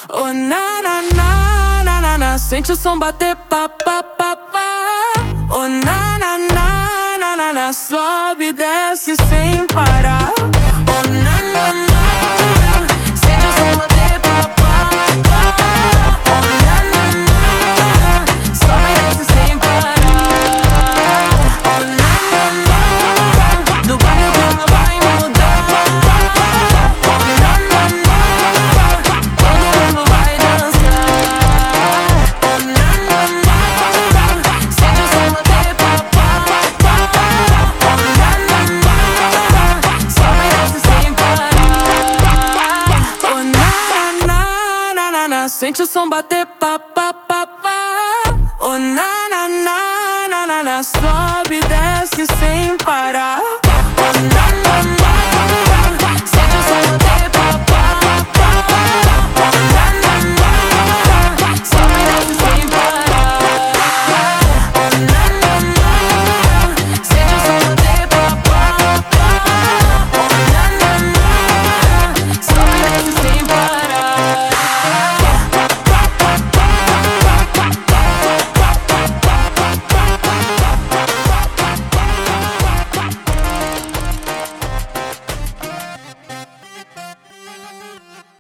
Oh, na, na, na, na, na, na. Sente o som bater, pá, pá, pá, pá. Oh, na, na, na, na, na, na. Sobe e desce sem parar. Oh, na, na, na, na. Sente o som bater, pá, pá, pá. Oh, na, na, na, na. Sobe e desce sem parar. Oh, na, na, na. Do bairro o clima vai mudar. Oh, na, na, na. Todo mundo vai dançar. Oh, na, na, na. Sente o som bater, pá, pá, pá. Oh, na, na, na. Sobe e desce sem parar. Oh, na, na, na, na, na. Sente o som bater, pá, pá, pá, pá. Oh, na, na, na, na, na, na. Sobe e desce sem parar.